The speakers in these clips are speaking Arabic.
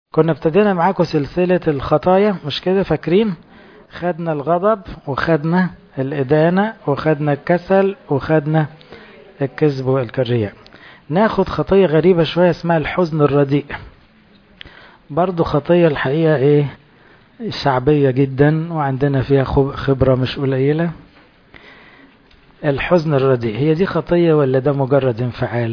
كنا ابتدينا معاكم سلسلة الخطايا مش كده؟ فاكرين؟ خدنا الغضب وخدنا الإدانة وخدنا الكسل وخدنا الكذب والكرية. ناخد خطية غريبة شوية اسمها الحزن الرديء. برضو خطية الحقيقة شعبية جدا وعندنا فيها خبرة مش قليلة. الحزن الرديء هي دي خطية ولا ده مجرد انفعال؟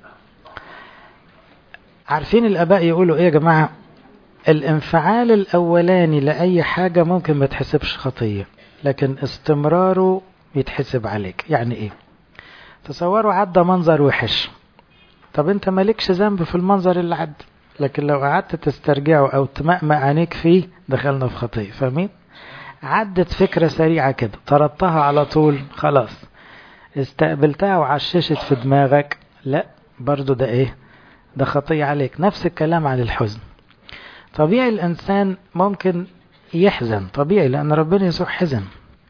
عارفين الآباء يقولوا يا جماعة؟ الانفعال الأولاني لأي حاجة ممكن ما تحسبش خطية، لكن استمراره يتحسب عليك. يعني ايه؟ تصوروا عدى منظر وحش، طب انت مالكش ذنب في المنظر اللي عدى، لكن لو قعدت تسترجعه او تمأمأ عينيك فيه دخلنا في خطية. فاهمين؟ عدت فكرة سريعة كده طردتها على طول، خلاص استقبلتها وعششت في دماغك، لا برضو ده ده خطية عليك. نفس الكلام عن الحزن. طبيعي الإنسان ممكن يحزن، طبيعي، لأن ربنا يسوع حزن،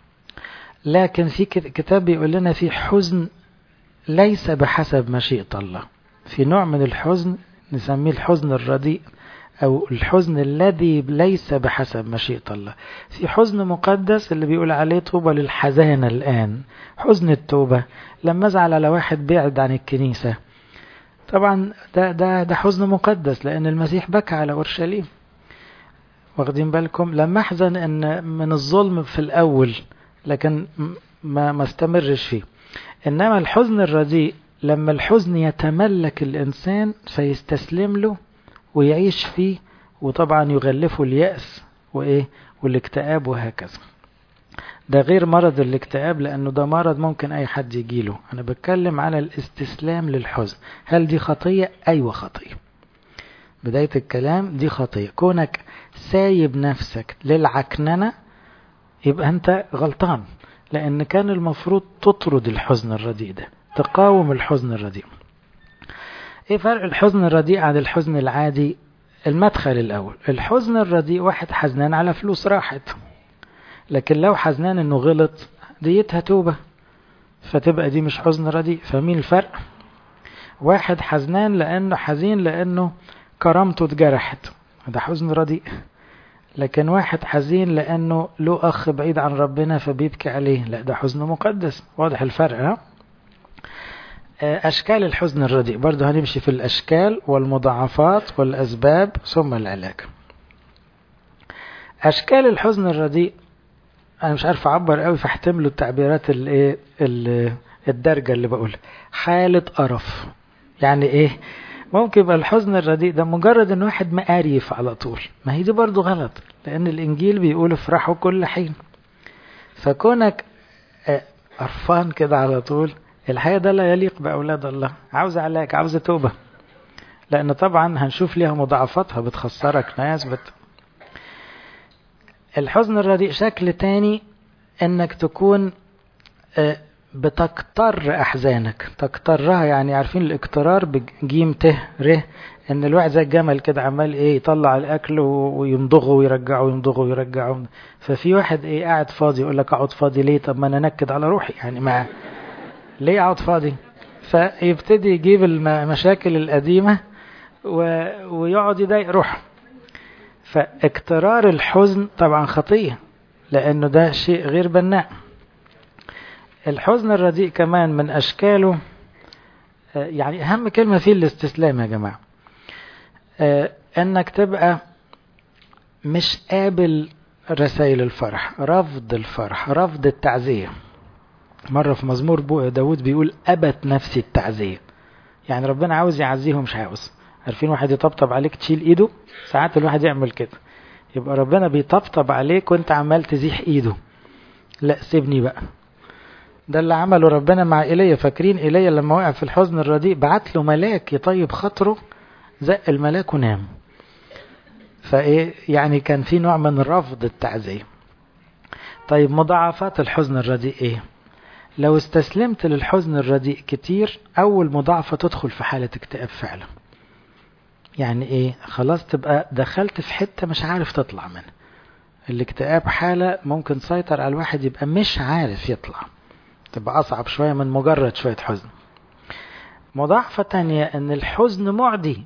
لكن في كتاب بيقول لنا في حزن ليس بحسب مشيئة الله. في نوع من الحزن نسميه الحزن الرديء أو الحزن الذي ليس بحسب مشيئة الله. في حزن مقدس اللي بيقول عليه طوبى للحزانة الآن، حزن التوبة. لما أزعل على واحد بعد عن الكنيسة، طبعا ده حزن مقدس لأن المسيح بكى على أورشليم. واخدين بالكم؟ لما أحزن أن من الظلم في الأول لكن ما استمرش فيه. إنما الحزن الرديء لما الحزن يتملك الإنسان فيستسلم له ويعيش فيه، وطبعا يغلفه اليأس والاكتئاب وهكذا. ده غير مرض الاكتئاب لأنه ده مرض ممكن أي حد يجيله. أنا بتكلم على الاستسلام للحزن. هل دي خطية؟ أيوة خطية. بداية الكلام دي خطية. كونك سايب نفسك للعكننة يبقى أنت غلطان، لأن كان المفروض تطرد الحزن الرديء ده، تقاوم الحزن الرديء. إيه فرق الحزن الرديء عن الحزن العادي؟ المدخل الأول، الحزن الرديء واحد حزنان على فلوس راحت، لكن لو حزنان انه غلط ديتها توبة، فتبقى دي مش حزن رديء. فمين الفرق؟ واحد حزنان لانه حزين لانه كرامته اتجرحت، ده حزن رديء. لكن واحد حزين لانه له اخ بعيد عن ربنا فبيبكي عليه، لا ده حزن مقدس. واضح الفرق؟ ها؟ اشكال الحزن الرديء برضه هنمشي في الاشكال والمضاعفات والاسباب ثم العلاج. اشكال الحزن الرديء انا مش عارف اعبر قوي فاحتملوا التعبيرات الدرجة اللي بقول. حالة قرف. يعني ممكن يبقى الحزن الرديء ده مجرد ان واحد مقاريف على طول، ما هي دي برضو غلط، لان الانجيل بيقول افرحوا كل حين. فكونك قرفان كده على طول، الحقيقة ده لا يليق باولاد الله. عاوز علاج، عاوز توبة، لان طبعا هنشوف ليها مضاعفاتها، بتخسرك ناس الحزن الرديء شكل تاني انك تكون بتكتر احزانك. تكترها يعني عارفين الاكترار بجيم ته ره، ان الواحد زي الجمل كده عمال يطلع الاكل ويمضغه ويرجعه ويمضغه ويرجعه. ففي واحد قاعد فاضي يقول لك اقعد فاضي ليه؟ طب ما انا انكد على روحي، يعني ليه اقعد فاضي؟ فيبتدي يجيب المشاكل القديمة ويقعد يضايق روحه. فاكترار الحزن طبعا خطية، لأنه ده شيء غير بناء. الحزن الرديء كمان من أشكاله، يعني أهم كلمة فيه الاستسلام يا جماعة. أنك تبقى مش قابل رسائل الفرح، رفض الفرح، رفض التعزية. مرة في مزمور داود بيقول أبت نفسي التعزية، يعني ربنا عاوز يعزيه مش عاوز. عارفين واحد يطبطب عليك تشيل ايده؟ ساعات الواحد يعمل كده، يبقى ربنا بيطبطب عليك وانت عمال تزيح ايده. لا سيبني بقى. ده اللي عمله ربنا مع إيليا. فاكرين إيليا لما وقع في الحزن الرديء بعت له ملاك يطيب خاطره، زق الملاك ونام. يعني كان في نوع من رفض التعزية. طيب مضاعفات الحزن الرديء لو استسلمت للحزن الرديء كتير، أول مضاعفة تدخل في حالة اكتئاب فعلا. يعني خلاص تبقى دخلت في حتة مش عارف تطلع منها. الاكتئاب حالة ممكن تسيطر على الواحد يبقى مش عارف يطلع، تبقى أصعب شوية من مجرد شوية حزن. مضاعفة تانية ان الحزن معدي،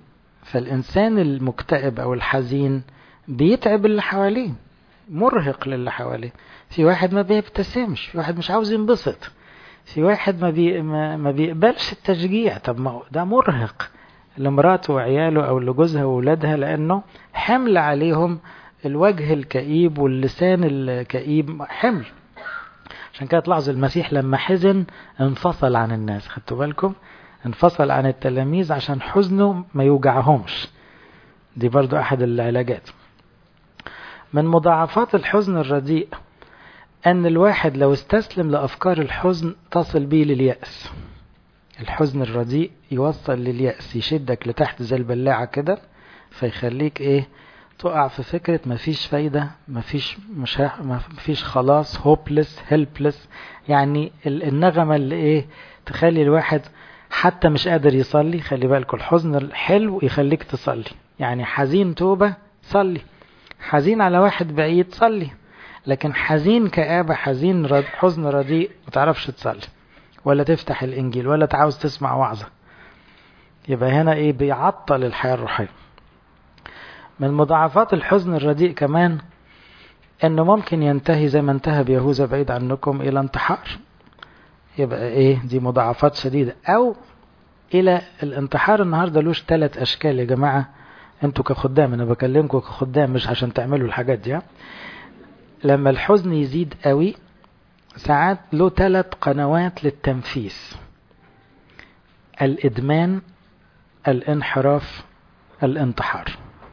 فالإنسان المكتئب أو الحزين بيتعب اللي حواليه، مرهق للي حواليه. في واحد ما بيبتسمش، في واحد مش عاوز ينبسط، في واحد ما بيقبلش التشجيع. طب ما ده مرهق لمراته وعياله أو لجوزها وولادها، لأنه حمل عليهم الوجه الكئيب واللسان الكئيب، حمل. عشان كده تلاحظوا المسيح لما حزن انفصل عن الناس، خدتوا بالكم؟ انفصل عن التلاميذ عشان حزنه ما يوجعهمش. دي برضو أحد العلاجات. من مضاعفات الحزن الرديء أن الواحد لو استسلم لأفكار الحزن تصل به لليأس. الحزن الرديء يوصل لليأس، يشدك لتحت زي البلاعة كده، فيخليك تقع في فكرة مفيش فايدة، مفيش خلاص، hopeless helpless. يعني النغمة اللي تخلي الواحد حتى مش قادر يصلي. خلي بالكم الحزن الحلو يخليك تصلي، يعني حزين توبة صلي، حزين على واحد بعيد صلي، لكن حزين كآبة، حزن رديء متعرفش تصلي ولا تفتح الإنجيل ولا تعاوز تسمع وعظة. يبقى هنا بيعطل الحياة الروحية. من مضاعفات الحزن الرديء كمان انه ممكن ينتهي زي ما انتهى بيهوذا بعيد عنكم الى انتحار. يبقى دي مضاعفات شديدة، او الى الانتحار. النهاردة لوش 3 اشكال يا جماعة، انتوا كخدام، انا بكلمكم كخدام مش عشان تعملوا الحاجات دي. لما الحزن يزيد قوي ساعات له 3 قنوات للتنفيس: الادمان، الانحراف، الانتحار.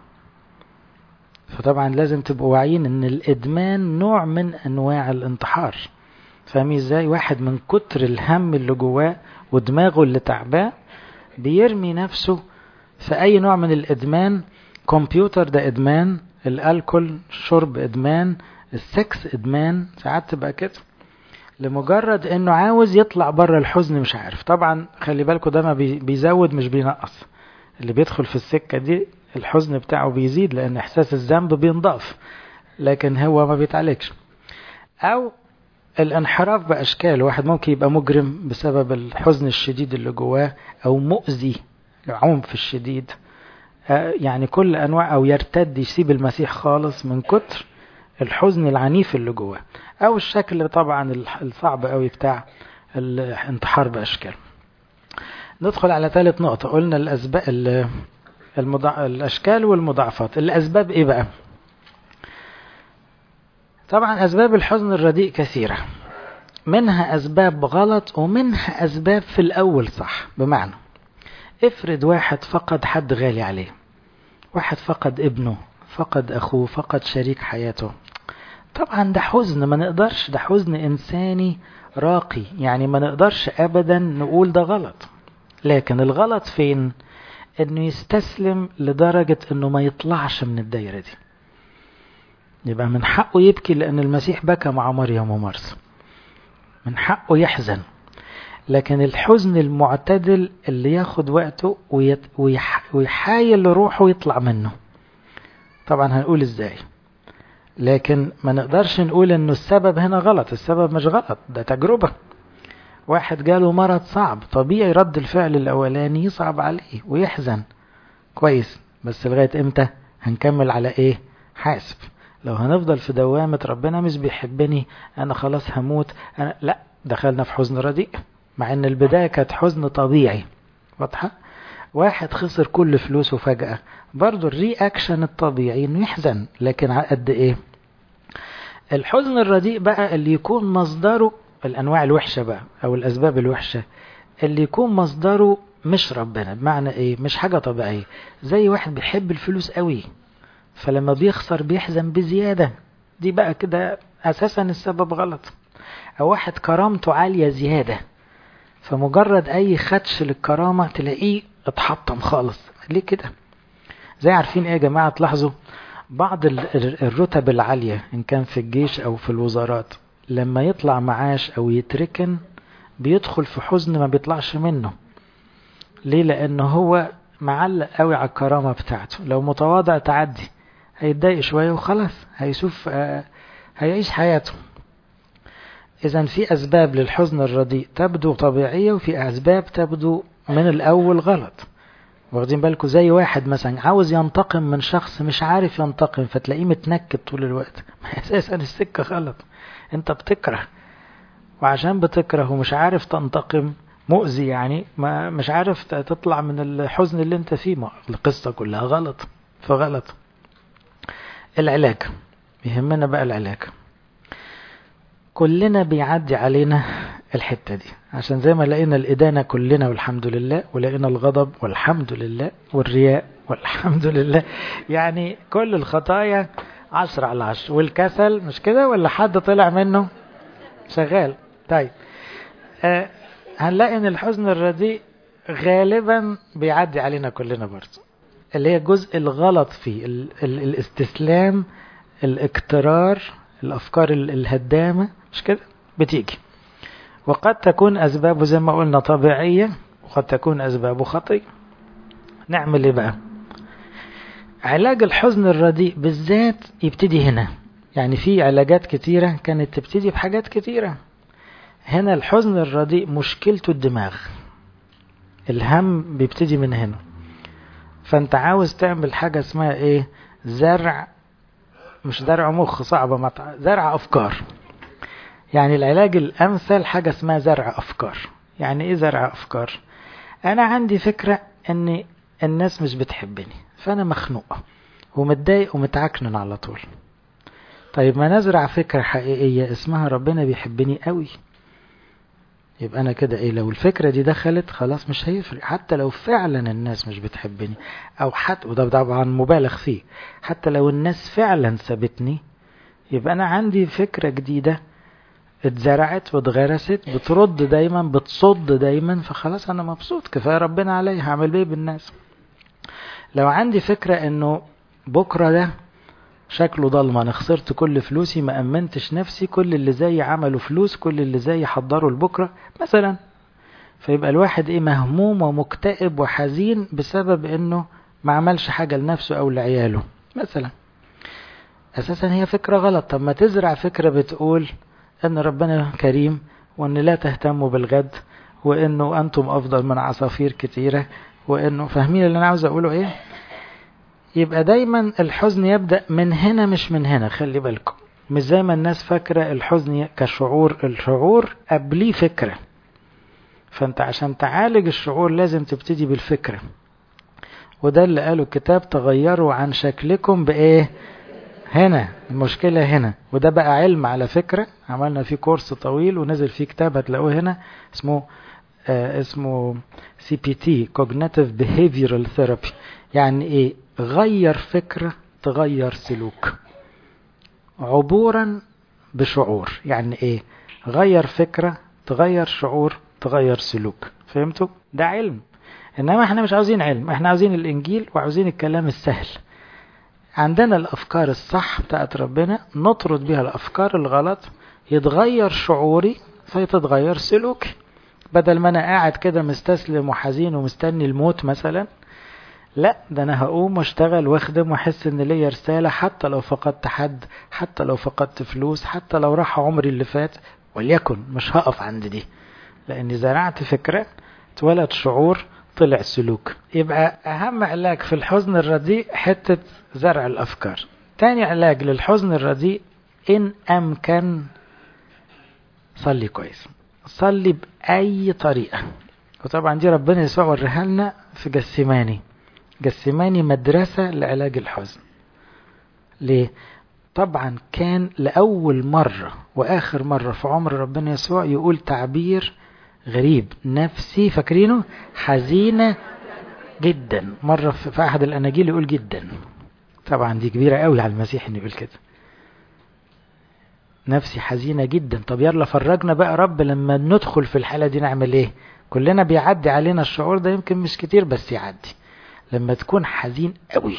فطبعا لازم تبقوا واعيين ان الادمان نوع من انواع الانتحار. فاهمين ازاي؟ واحد من كتر الهم اللي جواه ودماغه اللي تعباه بيرمي نفسه في اي نوع من الادمان. كمبيوتر ده ادمان، الالكول شرب ادمان، السكس ادمان، ساعات تبقى كده لمجرد انه عاوز يطلع بره الحزن مش عارف. طبعا خلي بالكم ده ما بيزود مش بينقص. اللي بيدخل في السكة دي الحزن بتاعه بيزيد لأن إحساس الذنب بينضاف، لكن هو ما بيتعالجش. أو الانحراف بأشكال، واحد ممكن يبقى مجرم بسبب الحزن الشديد اللي جواه، أو مؤذي، عنف الشديد، يعني كل أنواع، أو يرتد يسيب المسيح خالص من كتر الحزن العنيف اللي جواه. أو الشكل طبعا الصعب قوي بتاع الانتحار بأشكال. ندخل على 3 نقطة. قلنا الأسباب، الأشكال والمضاعفات. الأسباب إيه بقى؟ طبعا أسباب الحزن الرديء كثيرة، منها أسباب غلط ومنها أسباب في الأول صح. بمعنى افرض واحد فقد حد غالي عليه، واحد فقد ابنه، فقد أخوه، فقد شريك حياته. طبعا ده حزن ما نقدرش، ده حزن إنساني راقي، يعني ما نقدرش أبدا نقول ده غلط. لكن الغلط فين؟ انه يستسلم لدرجة انه ما يطلعش من الدايرة دي. يبقى من حقه يبكي لان المسيح بكى مع مريم ومرثا، من حقه يحزن. لكن الحزن المعتدل اللي ياخد وقته ويحايل روحه يطلع منه. طبعا هنقول ازاي، لكن ما نقدرش نقول انه السبب هنا غلط. السبب مش غلط، ده تجربة. واحد جاله مرض صعب، طبيعي رد الفعل الأولاني يصعب عليه ويحزن. كويس، بس لغاية امتى هنكمل على حاسب. لو هنفضل في دوامة ربنا مش بيحبني، أنا خلاص هموت، لا، دخلنا في حزن رديء، مع أن البداية كانت حزن طبيعي. واضحة؟ واحد خسر كل فلوسه فجأة، برضو الرياكشن الطبيعي انه يحزن، لكن على قد الحزن الرديء بقى اللي يكون مصدره الأنواع الوحشة بقى، أو الأسباب الوحشة اللي يكون مصدره مش ربنا. بمعنى مش حاجة طبيعية، زي واحد بيحب الفلوس قوي فلما بيخسر بيحزن بزيادة، دي بقى كده أساسا السبب غلط. أو واحد كرامته عالية زيادة، فمجرد أي خدش للكرامة تلاقيه اتحطم خالص. ليه كده؟ زي عارفين يا جماعة، تلاحظوا بعض الرتب العالية إن كان في الجيش أو في الوزارات، لما يطلع معاش أو يتركن بيدخل في حزن ما بيطلعش منه. ليه؟ لأنه هو معلق قوي على الكرامة بتاعته. لو متواضع تعدي، هيتضايق شوية وخلاص، هيشوف هيعيش حياته. إذن في أسباب للحزن الرديء تبدو طبيعية، وفي أسباب تبدو من الأول غلط. واخدين بالكم؟ زي واحد مثلا عاوز ينتقم من شخص مش عارف ينتقم، فتلاقيه متنكد طول الوقت. اساسا السكة غلط، انت بتكره، وعشان بتكره ومش عارف تنتقم مؤذي يعني، ما مش عارف تطلع من الحزن اللي انت فيه، ما القصة كلها غلط. فغلط. العلاج يهمنا بقى. العلاج كلنا بيعدي علينا الحتة دي، عشان زي ما لقينا الإدانة كلنا والحمد لله، ولقينا الغضب والحمد لله، والرياء والحمد لله، يعني كل الخطايا 10/10. والكسل مش كده، ولا حد طلع منه شغال؟ طيب هنلاقي ان الحزن الرديء غالبا بيعدي علينا كلنا برضه، اللي هي الجزء الغلط فيه الاستسلام، الاكترار، الافكار الهدامة، مش كده بتيجي. وقد تكون اسبابه زي ما قلنا طبيعية، وقد تكون اسبابه خطية. نعمل ايه بقى؟ علاج الحزن الرديء بالذات يبتدي هنا. يعني في علاجات كتيرة كانت تبتدي بحاجات كتيرة. هنا الحزن الرديء مشكلته الدماغ، الهم بيبتدي من هنا. فانت عاوز تعمل حاجة اسمها ايه؟ زرع، مش زرع مخ، صعبة، زرع افكار. يعني العلاج الامثل حاجة اسمها زرع افكار. يعني ايه زرع افكار؟ انا عندي فكرة ان الناس مش بتحبني، فانا مخنوق ومتضايق ومتعكنن على طول. طيب ما نزرع فكرة حقيقية اسمها ربنا بيحبني قوي. يبقى انا كده ايه؟ لو الفكرة دي دخلت خلاص مش هيفرق، حتى لو فعلا الناس مش بتحبني، او حتى، وده طبعا مبالغ فيه، حتى لو الناس فعلا سابتني، يبقى انا عندي فكرة جديدة اتزرعت واتغرست، بترد دايما، بتصد دايما، فخلاص انا مبسوط، كفاية ربنا علي، هعمل بيه بالناس. لو عندي فكرة انه بكرة ده شكله ضلمة، انا خسرت كل فلوسي، ما امنتش نفسي، كل اللي زي عملوا فلوس، كل اللي زي حضروا لبكرة مثلا، فيبقى الواحد ايه؟ مهموم ومكتئب وحزين بسبب انه ما عملش حاجة لنفسه او لعياله مثلا. اساسا هي فكرة غلط. طب ما تزرع فكرة بتقول ان ربنا كريم، وان لا تهتموا بالغد، وانه انتم افضل من عصافير كتيرة، وانه، فاهمين اللي انا عاوز اقوله ايه؟ يبقى دايما الحزن يبدأ من هنا مش من هنا. خلي بالكم، مش زي ما الناس فاكرة الحزن كشعور، الشعور قبليه فكرة. فانت عشان تعالج الشعور لازم تبتدي بالفكرة. وده اللي قاله الكتاب، تغيروا عن شكلكم بإيه؟ هنا المشكلة هنا. وده بقى علم على فكرة، عملنا فيه كورس طويل ونزل فيه كتاب هتلاقوه هنا، اسمه CBT Cognitive Behavioral Therapy. يعني ايه؟ غير فكرة تغير سلوك عبورا بشعور. يعني ايه؟ غير فكرة تغير شعور تغير سلوك. فهمتوا؟ ده علم. انما احنا مش عاوزين علم، احنا عاوزين الانجيل وعاوزين الكلام السهل. عندنا الافكار الصح بتاعت ربنا، نطرد بيها الافكار الغلط، يتغير شعوري فيتغير سلوكي. بدل ما انا قاعد كده مستسلم وحزين ومستني الموت مثلا، لا، ده انا هقوم واشتغل واخدم واحس ان ليا رسالة، حتى لو فقدت حد، حتى لو فقدت فلوس، حتى لو راح عمري اللي فات، وليكن مش هقف عند دي، لاني زرعت فكرة، اتولد شعور، طلع سلوك. يبقى اهم علاج في الحزن الرديء حتة زرع الافكار. تاني علاج للحزن الرديء، ان امكن صلي كويس، صلي بأي طريقة. وطبعا دي ربنا يسوع وريها لنا في جسماني مدرسة لعلاج الحزن. ليه؟ طبعا كان لأول مرة وآخر مرة في عمر ربنا يسوع يقول تعبير غريب، نفسي، فاكرينه؟ حزينة جدا. مرة في أحد الأناجيل يقول جدا. طبعا دي كبيرة قوي على المسيح إنه يقول كده، نفسي حزينة جدا. طب يلا فرجنا بقى رب، لما ندخل في الحالة دي نعمل ايه؟ كلنا بيعدي علينا الشعور ده، يمكن مش كتير بس يعدي. لما تكون حزين قوي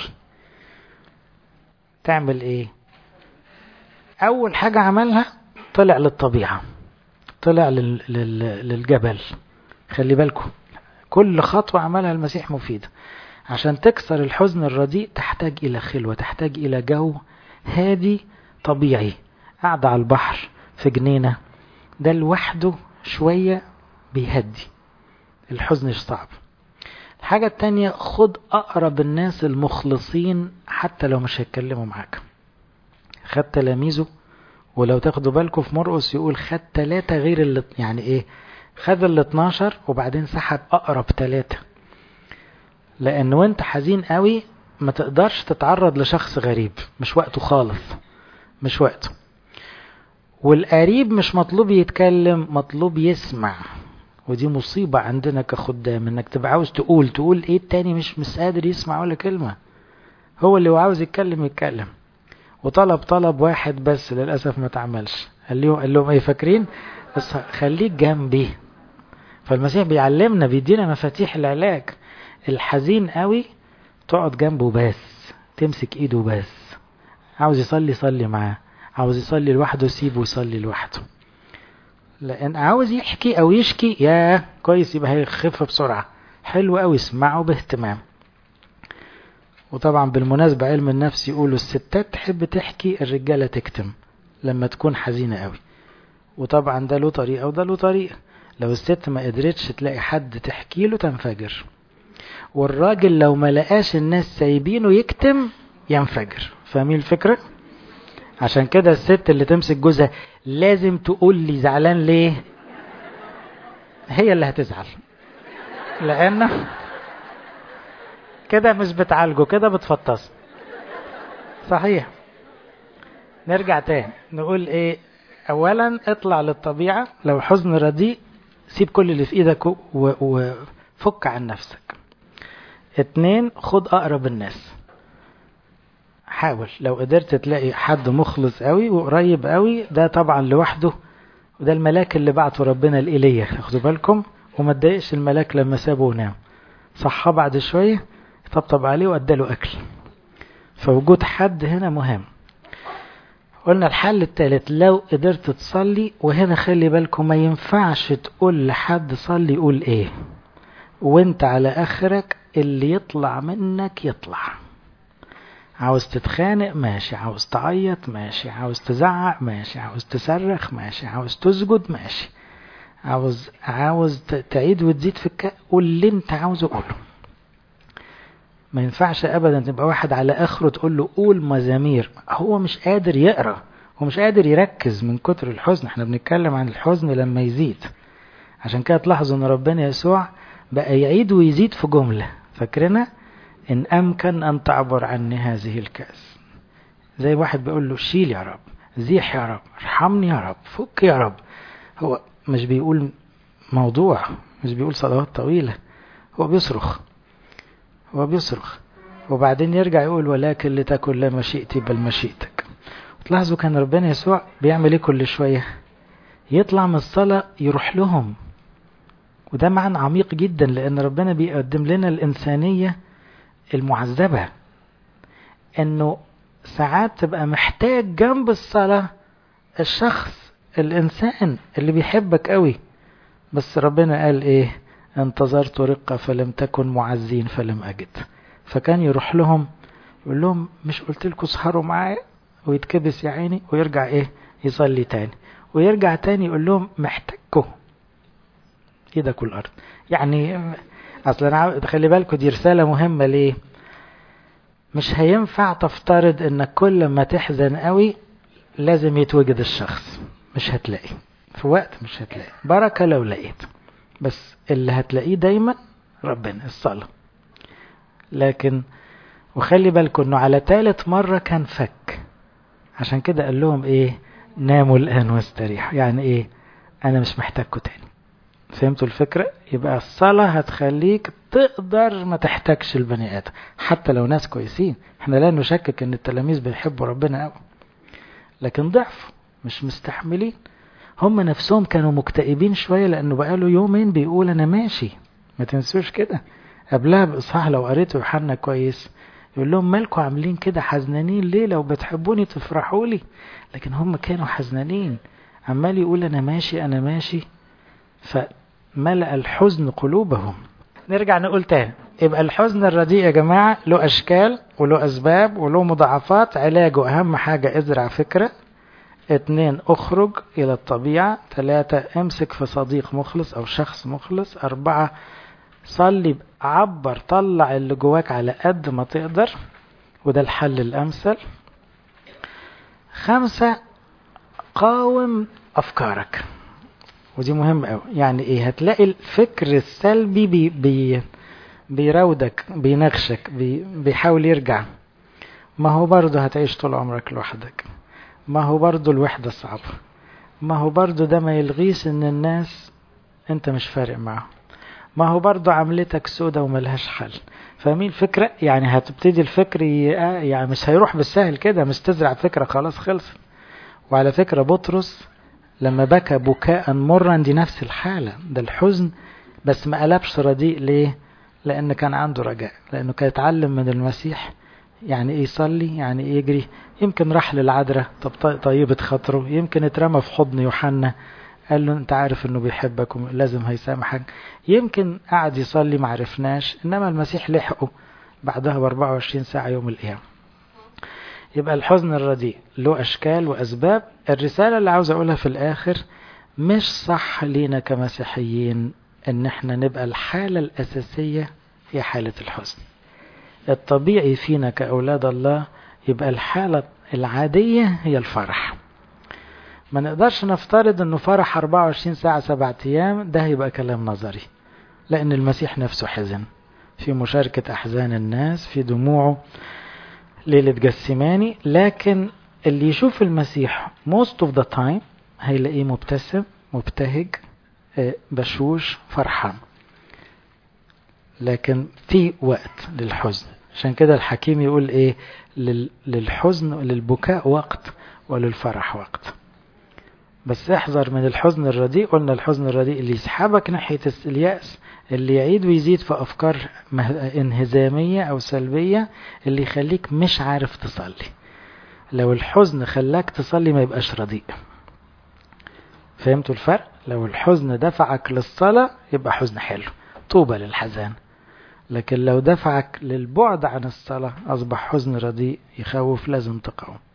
تعمل ايه؟ اول حاجة عملها طلع للطبيعة، طلع للجبل. خلي بالكم، كل خطوة عملها المسيح مفيدة. عشان تكسر الحزن الرديء تحتاج الى خلوة، تحتاج الى جو هادي طبيعي، قاعدة على البحر في جنينة، ده لوحده شوية بيهدي. الحزن مش صعب. الحاجة التانية، خد أقرب الناس المخلصين حتى لو مش هيتكلموا معاك. خد تلاميذه، ولو تاخدوا بالكم في مرقس يقول خد 3 غير اللي يعني ايه، خد 12 وبعدين سحب أقرب 3. لأن وانت حزين قوي ما تقدرش تتعرض لشخص غريب، مش وقته خالص، مش وقته. والقريب مش مطلوب يتكلم، مطلوب يسمع. ودي مصيبة عندنا كخدام، انك تبقى عاوز تقول ايه، التاني مش قادر يسمع ولا كلمة، هو اللي هو عاوز يتكلم. وطلب واحد بس للأسف ما تعملش، قال لهم ايه فاكرين، بس خليك جنبي. فالمسيح بيعلمنا، بيدينا مفاتيح العلاج. الحزين قوي تقعد جنبه بس، تمسك ايده بس. عاوز يصلي صلي معاه، عاوز يصلي لوحده سيبه يصلي لوحده. لان عاوز يحكي او يشكي، يا كويس يبقى هيخف بسرعة. حلو قوي، اسمعه باهتمام. وطبعا بالمناسبة علم النفس يقولوا الستات تحب تحكي، الرجالة تكتم لما تكون حزينة قوي. وطبعا ده له طريقة وده له طريقة. لو الست ما قدرتش تلاقي حد تحكي له تنفجر، والراجل لو ما لقاش الناس سايبينه يكتم ينفجر. فاهمين الفكرة؟ عشان كده الست اللي تمسك جوزها لازم تقول لي زعلان ليه، هي اللي هتزعل، لأن كده مش بتعالجه، كده بتفطس. صحيح. نرجع تاني نقول ايه، اولا اطلع للطبيعة، لو حزن رديء سيب كل اللي في ايدك وفك عن نفسك. 2، خد اقرب الناس. حاول لو قدرت تلاقي حد مخلص قوي وقريب قوي، ده طبعا لوحده. وده الملاك اللي بعته ربنا لإيليا، خدوا بالكم. وما تضايقش الملاك لما سابه ونام، صحى بعد شوية طبطب عليه واداله اكل. فوجود حد هنا مهم. قلنا الحل الثالث، لو قدرت تصلي، وهنا خلي بالكم ما ينفعش تقول لحد صلي قول ايه وانت على اخرك، اللي يطلع منك يطلع. عاوز تتخانق ماشي، عاوز تعيط ماشي، عاوز تزعق ماشي، عاوز تصرخ ماشي، عاوز تسجد ماشي، عاوز تعيد وتزيد في قول اللي انت عاوزه قوله. ما ينفعش ابدا تبقى واحد على اخره تقول له قول مزامير، هو مش قادر يقرأ، هو مش قادر يركز من كتر الحزن. احنا بنتكلم عن الحزن لما يزيد. عشان كده تلاحظوا ان ربنا يسوع بقى يعيد ويزيد في جملة، فاكرنا ان امكن ان تعبر عني هذه الكأس. زي واحد بيقول له شيل يا رب، زيح يا رب، ارحمني يا رب، فك يا رب. هو مش بيقول موضوع، مش بيقول صلوات طويلة، هو بيصرخ. وبعدين يرجع يقول ولكن لتكن لا مشيئتي بل مشيئتك. تلاحظوا كان ربنا يسوع بيعمل ايه كل شوية، يطلع من الصلاة يروح لهم. وده معنى عميق جدا، لان ربنا بيقدم لنا الانسانية المعذبة، انه ساعات تبقى محتاج جنب الصلاة الشخص الانسان اللي بيحبك قوي. بس ربنا قال ايه، انتظرت رقة فلم تكن معزين فلم أجد. فكان يروح لهم يقول لهم مش قلت لكم اسهروا معايا، ويتكبس يا عيني ويرجع ايه يصلي تاني، ويرجع تاني يقول لهم محتاجكم ايدك الارض. يعني اصلا خلي بالكم دي رسالة مهمة. ليه؟ مش هينفع تفترض انك كل ما تحزن قوي لازم يتوجد الشخص، مش هتلاقي في وقت، مش هتلاقي بركة لو لقيت. بس اللي هتلاقيه دايما ربنا، الصلاة. لكن وخلي بالكم انه على 3 مرة كان فك. عشان كده قال لهم ايه، ناموا الان واستريحوا. يعني ايه، انا مش محتاجكم تاني. فهمتوا الفكرة؟ يبقى الصلاة هتخليك تقدر ما تحتاجش البني ادم، حتى لو ناس كويسين. احنا لا نشكك ان التلاميذ بيحبوا ربنا قوي، لكن ضعفوا مش مستحملين. هم نفسهم كانوا مكتئبين شوية، لأنه بقاله يومين بيقول أنا ماشي. ما تنسوش كده. قبلها بإصحاح لو قريته يوحنا كويس يقول لهم مالكوا عاملين كده حزنانين ليه، لو بتحبوني تفرحوا لي. لكن هم كانوا حزنانين، عمال يقول أنا ماشي أنا ماشي، فملأ الحزن قلوبهم. نرجع نقول تاني، يبقى الحزن الرديء يا جماعة له أشكال وله أسباب وله مضاعفات. علاجه أهم حاجة ازرع فكرة. 2 اخرج الى الطبيعة. 3 امسك في صديق مخلص او شخص مخلص. 4 صلي عبر، طلع اللي جواك على قد ما تقدر، وده الحل الأمثل. 5 قاوم أفكارك، ودي مهمة أوي. يعني إيه؟ هتلاقي الفكر السلبي بيراودك، بينغشك، بيحاول يرجع. ما هو برضه هتعيش طول عمرك لوحدك، ما هو برضه الوحدة صعبة، ما هو برضه ده ما يلغيش ان الناس انت مش فارق معهم، ما هو برضه عملتك سودة وملهاش حل. فاهمين الفكرة؟ يعني هتبتدي الفكر يعني مش هيروح بالسهل كده، مش تزرع فكرة خلاص خلص. وعلى فكرة بطرس لما بكى بكاء مرا دي نفس الحالة، ده الحزن، بس ما قلبش رديء. ليه؟ لأن كان عنده رجاء، لأنه كان يتعلم من المسيح يعني ايه يصلي، يعني ايه يجري. يمكن راح للعذراء طيبة خاطره، يمكن اترمى في حضن يوحنا قال له انت عارف انه بيحبك ولازم هيسامحك، يمكن قعد يصلي معرفناش، انما المسيح لحقه بعدها ب24 ساعة يوم القيامة. يبقى الحزن الرديء له اشكال واسباب. الرسالة اللي عاوز اقولها في الاخر، مش صح لينا كمسيحيين ان احنا نبقى الحالة الاساسية هي حالة الحزن. الطبيعي فينا كأولاد الله يبقى الحالة العادية هي الفرح. ما نقدرش نفترض انه فرح 24 ساعة 7 ايام، ده هيبقى كلام نظري، لان المسيح نفسه حزن في مشاركة احزان الناس، في دموعه ليلة جسماني. لكن اللي يشوف المسيح most of the time هيلاقيه مبتسم، مبتهج، بشوش، فرحان. لكن في وقت للحزن. عشان كده الحكيم يقول ايه؟ للحزن للبكاء وقت وللفرح وقت. بس احذر من الحزن الرديء. قلنا الحزن الرديء اللي يسحبك ناحية اليأس، اللي يعيد ويزيد في أفكار انهزامية أو سلبية، اللي يخليك مش عارف تصلي. لو الحزن خلاك تصلي ما يبقاش رديء. فهمتوا الفرق؟ لو الحزن دفعك للصلاة يبقى حزن حلو، طوبى للحزان. لكن لو دفعك للبعد عن الصلاة أصبح حزن رديء يخوف، لازم تقاوم.